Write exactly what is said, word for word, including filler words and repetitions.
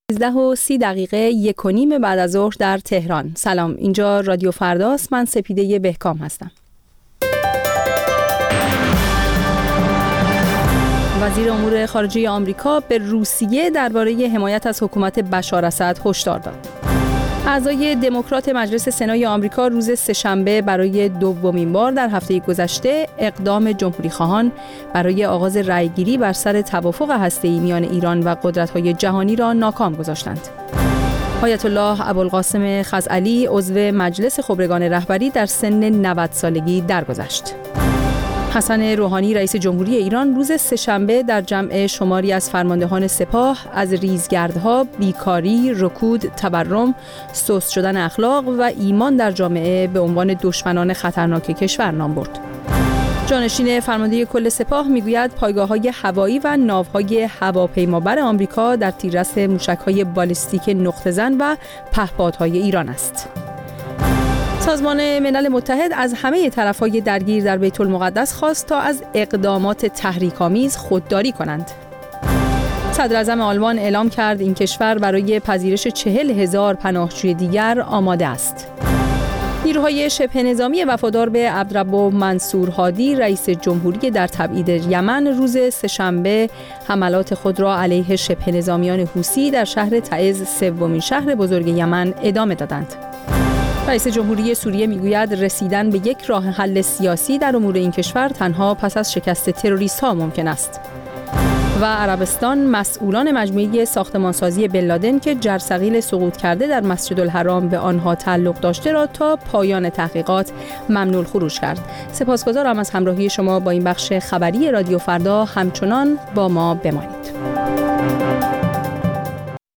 سیزده و سی دقیقه یک و نیم بعد از ظهر در تهران. سلام، اینجا رادیو فرداست. من سپیده بهکام هستم. وزیر امور خارجه آمریکا به روسیه درباره حمایت از حکومت بشار اسد هشدار داد. اعضای دموکرات مجلس سنای آمریکا روز سه‌شنبه برای دومین بار در هفته گذشته اقدام جمهوری‌خواهان برای آغاز رأیگیری بر سر توافق هسته‌ای میان ایران و قدرت‌های جهانی را ناکام گذاشتند. آیت الله ابوالقاسم خزعلی عضو مجلس خبرگان رهبری در سن نود سالگی درگذشت. حسن روحانی رئیس جمهوری ایران روز سه‌شنبه در جمع شماری از فرماندهان سپاه از ریزگردها، بیکاری، رکود، تورم، سست شدن اخلاق و ایمان در جامعه به عنوان دشمنان خطرناک کشور نام برد. جانشین فرمانده کل سپاه میگوید پایگاه‌های هوایی و ناوهای هواپیمابر آمریکا در تیررس موشک‌های بالیستیک نقطه‌زن و پهپادهای ایران است. سازمان ملل متحد از همه طرف‌های درگیر در بیت المقدس خواست تا از اقدامات تحریک‌آمیز خودداری کنند. صدر اعظم آلمان اعلام کرد این کشور برای پذیرش چهل هزار پناهجوی دیگر آماده است. نیروهای شبه نظامی وفادار به عبدالرب منصور هادی رئیس جمهوری در تبعید یمن روز سه‌شنبه حملات خود را علیه شبه نظامیان حوثی در شهر تعز، سومین شهر بزرگ یمن، ادامه دادند. رئیس جمهوری سوریه میگوید رسیدن به یک راه حل سیاسی در امور این کشور تنها پس از شکست تروریست‌ها ممکن است. و عربستان مسئولان مجموعه ساختمانسازی بن لادن که جرثقیل سقوط کرده در مسجد الحرام به آنها تعلق داشته را تا پایان تحقیقات ممنوع الخروج کرد. سپاسگزارم از همراهی شما با این بخش خبری رادیو فردا. همچنان با ما بمانید.